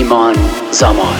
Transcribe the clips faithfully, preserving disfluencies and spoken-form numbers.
ایمان زمان.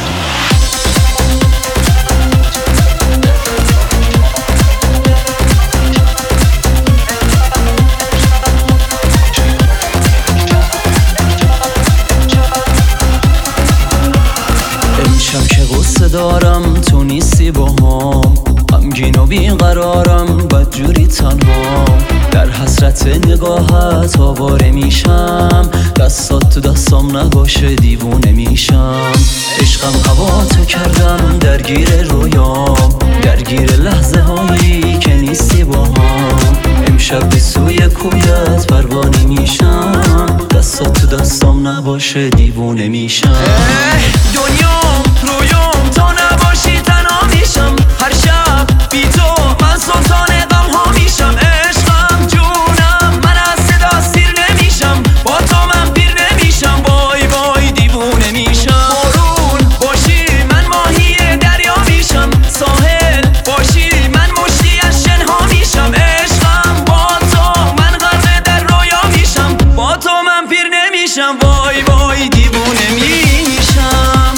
امشب که غصه دارم تو نیستی با هم، غمگین و بیقرارم بدجوری تنها، در حسرت نگاهت آواره میشم، دستات تو دستام نباشه دیوونه میشم. عشقم هوا تو کردم درگیر رویام، درگیر لحظه هایی که نیستی با هم. امشب به سوی کویت پروانه میشم، دستات تو دستام نباشه دیوونه میشم. دنیام رویام تا نباشی تنها میشم، هر شب بی تو من سلطان غم ها میشم. عشقم جونم من از صدا سیر نمیشم، با تو من پیر نمیشم، وای وای دیوونه میشم. بارون باشی من ماهی دریا میشم، ساحل باشی من مشتی از شنها میشم. عشقم با تو من غرق در رویا میشم، با تو من پیر نمیشم، وای وای دیوونه میشم.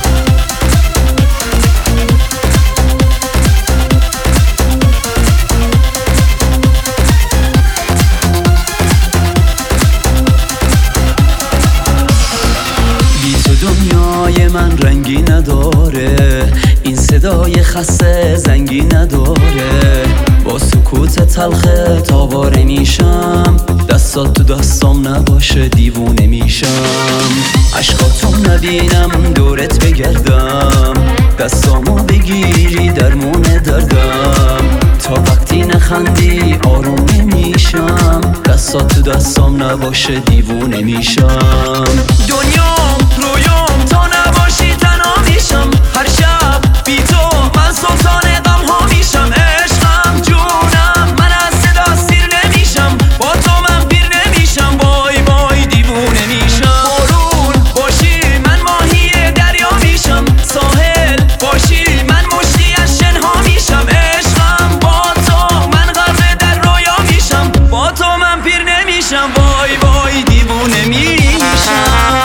دنیای من رنگی نداره، این صدای خسته زنگی نداره، با سکوت تلخ تاواره میشم، دستات تو دستام نباشه دیوونه میشم. عشقاتو نبینم دورت بگردم، دستامو بگیری درمون دردم، تا وقتی نخندی آروم نمیشم، دستات تو دستام نباشه دیوونه میشم. دنیام رویام تا نباشی تنها میشم، هر شب بی تو من سلطان غم ها میشم. عشقم جونم من از صدا سیر نمیشم، با تو من پیر نمیشم، وای وای دیوونه میشم. بارون باشی من ماهی دریا میشم، ساحل باشی من مشتی از شنها میشم. عشقم با تو من غرق در رویا میشم، با تو من پیر نمیشم، وای وای دیوونه میشم.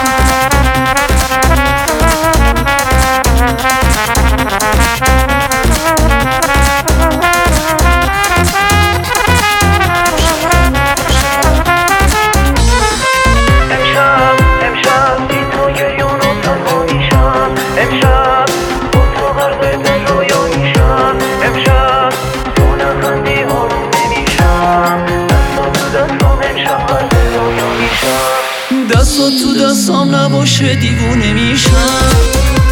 دستات تو دستام نباشه دیوونه میشم.